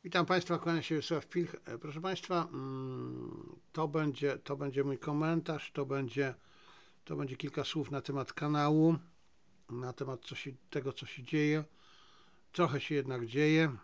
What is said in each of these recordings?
Witam Państwa, kłania się Wiesław Pilch. Proszę Państwa, to będzie mój komentarz, to będzie kilka słów na temat kanału, na temat tego, co się dzieje. Trochę się jednak dzieje,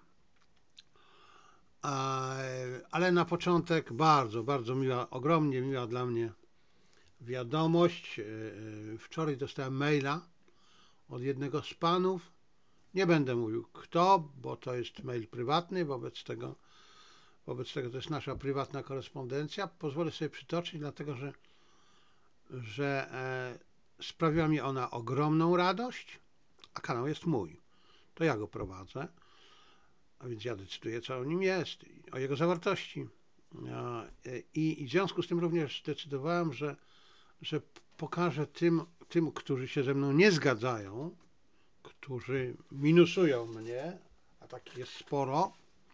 ale na początek bardzo miła, ogromnie miła dla mnie wiadomość. Wczoraj dostałem maila od jednego z panów. Nie będę mówił kto, bo to jest mail prywatny, wobec tego to jest nasza prywatna korespondencja. Pozwolę sobie przytoczyć, dlatego że sprawiła mi ona ogromną radość, a kanał jest mój. To ja go prowadzę, a więc ja decyduję, co o nim jest, o jego zawartości. I w związku z tym również zdecydowałem, że pokażę tym, którzy się ze mną nie zgadzają, którzy minusują mnie, a takich jest sporo,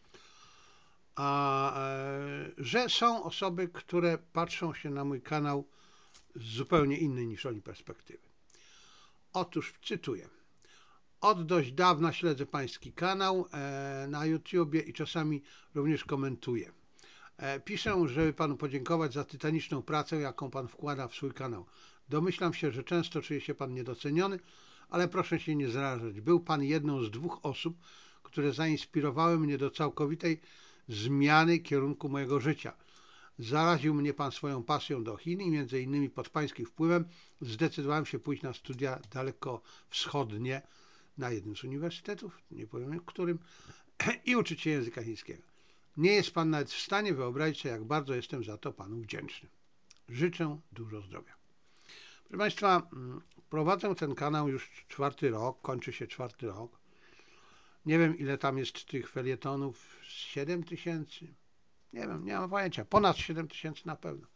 że są osoby, które patrzą się na mój kanał z zupełnie innej niż oni perspektywy. Otóż cytuję. Od dość dawna śledzę Pański kanał na YouTubie i czasami również komentuję. Piszę, żeby Panu podziękować za tytaniczną pracę, jaką Pan wkłada w swój kanał. Domyślam się, że często czuje się Pan niedoceniony, ale proszę się nie zrażać. Był Pan jedną z 2 osób, które zainspirowały mnie do całkowitej zmiany kierunku mojego życia. Zaraził mnie Pan swoją pasją do Chin i między innymi pod Pańskim wpływem zdecydowałem się pójść na studia dalekowschodnie na jednym z uniwersytetów, nie powiem którym, i uczyć się języka chińskiego. Nie jest Pan nawet w stanie wyobrazić sobie, jak bardzo jestem za to Panu wdzięczny. Życzę dużo zdrowia. Proszę Państwa, prowadzę ten kanał już 4 rok, kończy się 4 rok. Nie wiem, ile tam jest tych felietonów, 7 000? Nie wiem, nie mam pojęcia. Ponad 7 000 na pewno.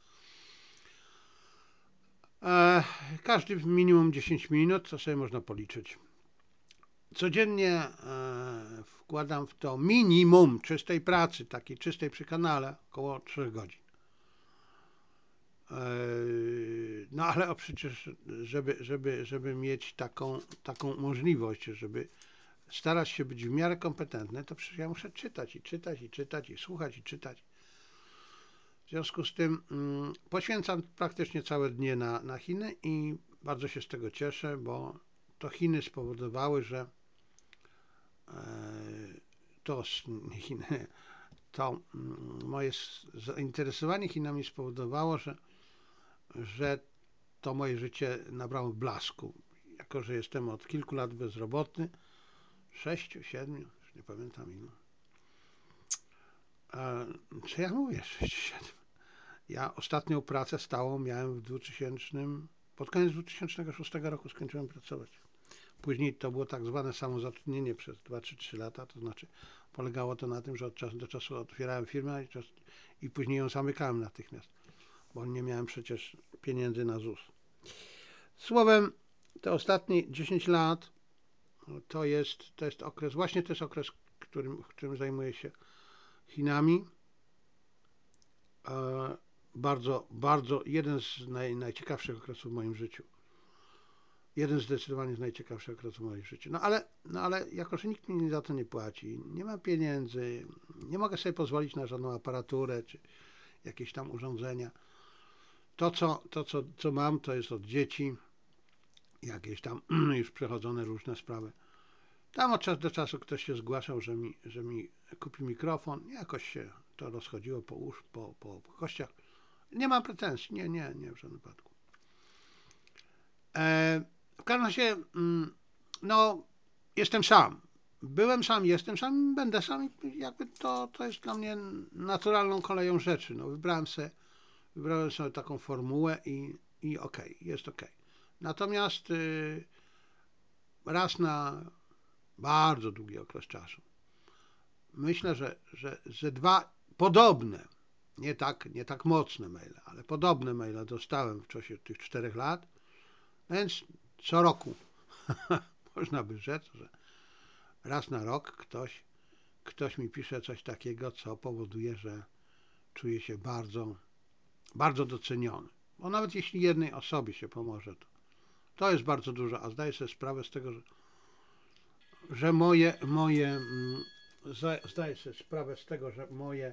Każdy minimum 10 minut, to sobie można policzyć. Codziennie wkładam w to minimum czystej pracy, takiej czystej przy kanale, około 3 godzin. No ale przecież, żeby mieć taką możliwość, żeby starać się być w miarę kompetentny, to przecież ja muszę czytać i słuchać i czytać. W związku z tym poświęcam praktycznie całe dnie na Chiny i bardzo się z tego cieszę, bo to Chiny spowodowały, że to moje zainteresowanie Chinami spowodowało, że to moje życie nabrało blasku. Jako że jestem od kilku lat bezrobotny, 6, 7, już nie pamiętam ilu. Co ja mówię, 6, 7? Ja ostatnią pracę stałą miałem pod koniec 2006 roku skończyłem pracować. Później to było tak zwane samozatrudnienie przez 2 czy 3 lata, to znaczy polegało to na tym, że od czasu do czasu otwierałem firmę i później ją zamykałem natychmiast, bo nie miałem przecież pieniędzy na ZUS. Słowem, te ostatnie 10 lat to jest okres, właśnie to jest okres, którym zajmuję się Chinami. Bardzo, jeden z najciekawszych okresów w moim życiu. Jeden zdecydowanie z najciekawszych okresów w moim życiu. No ale jako, że nikt mi za to nie płaci, nie ma pieniędzy, nie mogę sobie pozwolić na żadną aparaturę czy jakieś tam urządzenia. Co mam, to jest od dzieci, jakieś tam już przechodzone różne sprawy. Tam od czasu do czasu ktoś się zgłaszał, że mi kupi mikrofon. Jakoś się to rozchodziło po kościach. Nie mam pretensji, nie, w żadnym wypadku. W każdym razie, no, jestem sam. Byłem sam, jestem sam, będę sam i jakby to jest dla mnie naturalną koleją rzeczy. No, wybrałem sobie taką formułę i okej, jest okej. Natomiast raz na bardzo długi okres czasu myślę, że 2 podobne, nie tak mocne maile, ale podobne maile dostałem w czasie tych 4 lat, więc co roku można by rzec, że raz na rok ktoś mi pisze coś takiego, co powoduje, że czuję się bardzo doceniony. Bo nawet jeśli jednej osobie się pomoże, to jest bardzo dużo, a zdaję sobie sprawę z tego, że moje zdaję sobie sprawę z tego, że moje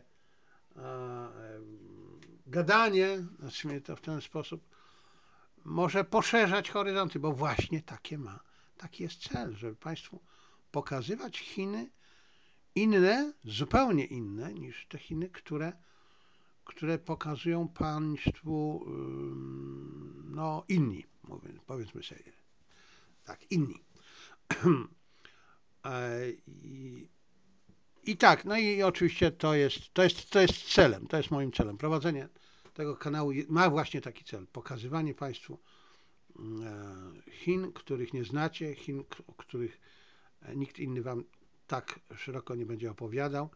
gadanie, nazwijmy to w ten sposób, może poszerzać horyzonty, bo właśnie taki jest cel, żeby Państwu pokazywać Chiny inne, zupełnie inne niż te Chiny, które pokazują Państwu no, inni, powiedzmy sobie, tak, inni. I, I tak, no i oczywiście to jest celem, to jest moim celem. Prowadzenie tego kanału ma właśnie taki cel, pokazywanie Państwu Chin, których nie znacie, Chin, o których nikt inny Wam tak szeroko nie będzie opowiadał,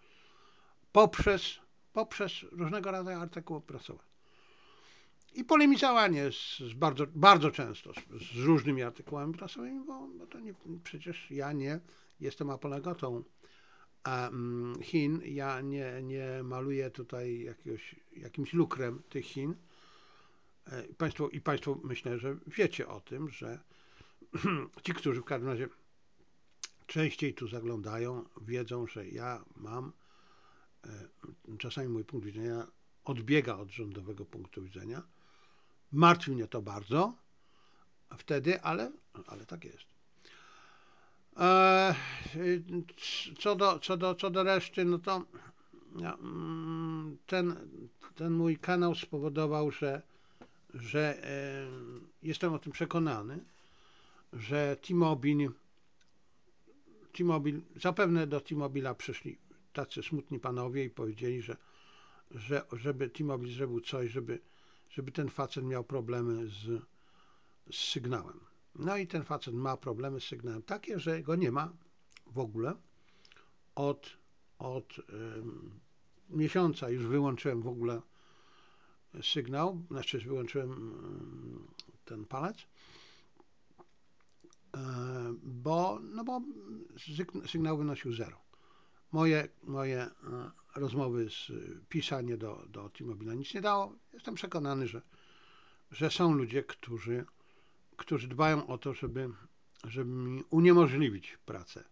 poprzez różnego rodzaju artykuły prasowe. I polemizowanie bardzo, bardzo często z różnymi artykułami prasowymi, bo to nie, przecież ja nie jestem apologetą Chin, ja nie maluję tutaj jakimś lukrem tych Chin. Państwo myślę, że wiecie o tym, że ci, którzy w każdym razie częściej tu zaglądają, wiedzą, że ja mam, czasami mój punkt widzenia odbiega od rządowego punktu widzenia. Martwi mnie to bardzo wtedy, ale tak jest. Co do reszty, no to ten mój kanał spowodował, że jestem o tym przekonany, że T-Mobile, zapewne do T-Mobile'a przyszli tacy smutni panowie i powiedzieli, żeby T-Mobile zrobił coś, żeby ten facet miał problemy z sygnałem. No i ten facet ma problemy z sygnałem takie, że go nie ma w ogóle. Od miesiąca już wyłączyłem w ogóle sygnał, znaczy wyłączyłem ten palec, bo sygnał wynosił 0. Moje rozmowy, pisanie do T-Mobile'a nic nie dało. Jestem przekonany, że są ludzie, którzy dbają o to, żeby mi uniemożliwić pracę.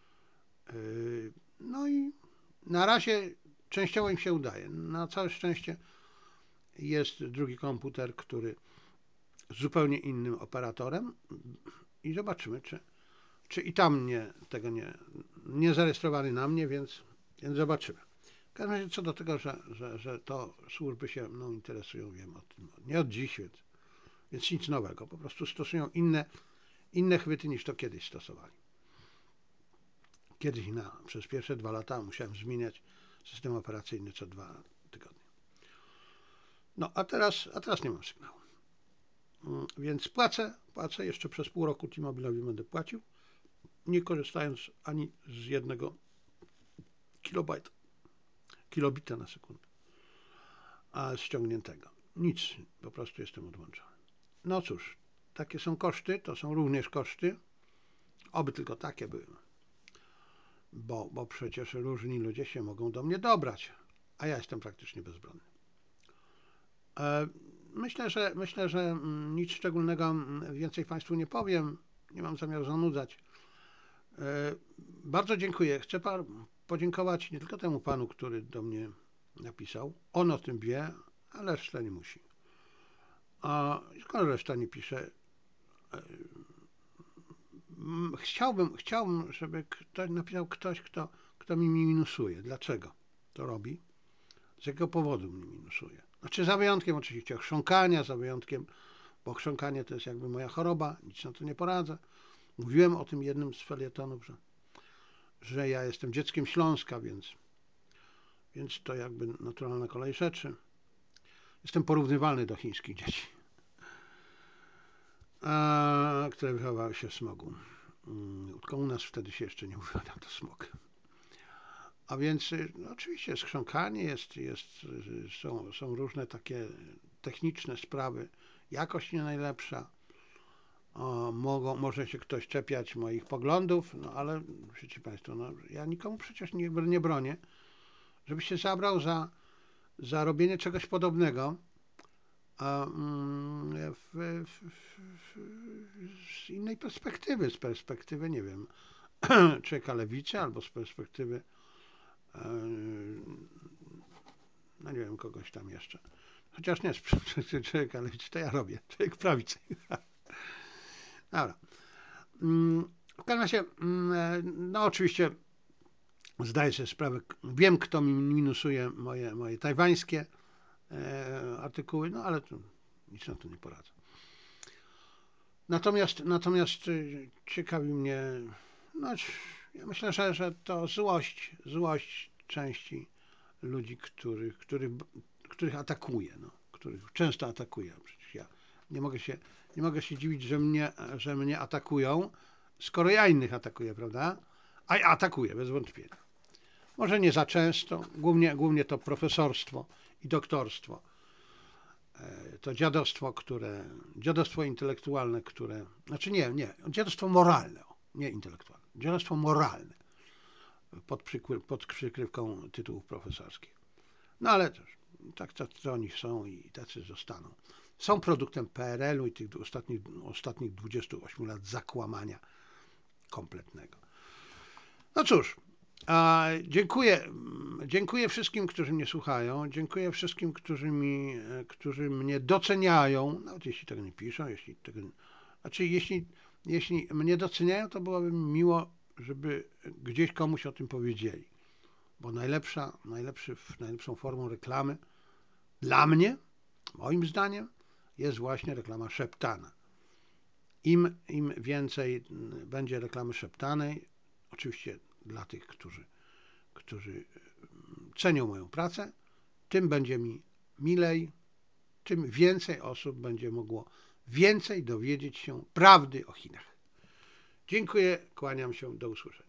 No i na razie częściowo im się udaje. Na całe szczęście jest drugi komputer, który z zupełnie innym operatorem i zobaczymy, czy i tam tego nie zarejestrowali na mnie, więc zobaczymy. W każdym razie co do tego, że to służby się mną interesują, wiem o tym nie od dziś, więc nic nowego. Po prostu stosują inne chwyty niż to kiedyś stosowali. Kiedyś przez pierwsze 2 lata musiałem zmieniać system operacyjny co 2 tygodnie. No a teraz nie mam sygnału. Więc płacę jeszcze przez pół roku T-Mobile'owi będę płacił, nie korzystając ani z 1 kilobita na sekundę, a ściągniętego. Nic, po prostu jestem odłączony. No cóż, takie są koszty, to są również koszty, oby tylko takie były, bo przecież różni ludzie się mogą do mnie dobrać, a ja jestem praktycznie bezbronny. Myślę, że nic szczególnego więcej Państwu nie powiem, nie mam zamiaru zanudzać. Bardzo dziękuję. Chcę podziękować nie tylko temu panu, który do mnie napisał. On o tym wie, ale reszta nie musi. A skoro reszta nie pisze, chciałbym, żeby napisał ktoś, kto mi minusuje. Dlaczego to robi? Z jakiego powodu mnie minusuje? Znaczy za wyjątkiem oczywiście chrząkania, bo chrząkanie to jest jakby moja choroba, nic na to nie poradzę. Mówiłem o tym jednym z felietonów, że ja jestem dzieckiem Śląska, więc to jakby naturalna kolej rzeczy. Jestem porównywalny do chińskich dzieci, które wychowały się w smogu. Tylko u nas wtedy się jeszcze nie mówiło na to smog. A więc no oczywiście jest chrząkanie, są różne takie techniczne sprawy, jakość nie najlepsza. Może się ktoś czepiać moich poglądów, no ale wiecie Państwo, no, ja nikomu przecież nie bronię, żeby się zabrał za robienie czegoś podobnego z innej perspektywy, z perspektywy, nie wiem, człowieka lewicy albo z perspektywy no nie wiem, kogoś tam jeszcze. Chociaż nie z człowieka lewicy, to ja robię, człowiek prawicy. Dobra. W każdym razie, no oczywiście zdaję sobie sprawę, wiem, kto mi minusuje moje tajwańskie artykuły, no ale tu nic na to nie poradzę. Natomiast ciekawi mnie, no, ja myślę, że to złość części ludzi, których atakuje, no, których często atakuje. Przecież ja nie mogę się dziwić, że mnie atakują, skoro ja innych atakuję, prawda? A ja atakuję, bez wątpienia. Może nie za często, głównie to profesorstwo i doktorstwo. To dziadostwo intelektualne, znaczy dziadostwo moralne, nie intelektualne, dziadostwo moralne pod przykrywką tytułów profesorskich. No ale też, tak to oni są i tacy zostaną. Są produktem PRL-u i tych ostatnich 28 lat zakłamania kompletnego. No cóż, dziękuję wszystkim, którzy mnie słuchają, dziękuję wszystkim, którzy mnie doceniają, nawet jeśli tego nie piszą, jeśli mnie doceniają, to byłoby mi miło, żeby gdzieś komuś o tym powiedzieli, bo najlepszą formą reklamy dla mnie, moim zdaniem, jest właśnie reklama szeptana. Im więcej będzie reklamy szeptanej, oczywiście dla tych, którzy cenią moją pracę, tym będzie mi milej, tym więcej osób będzie mogło więcej dowiedzieć się prawdy o Chinach. Dziękuję, kłaniam się, do usłyszenia.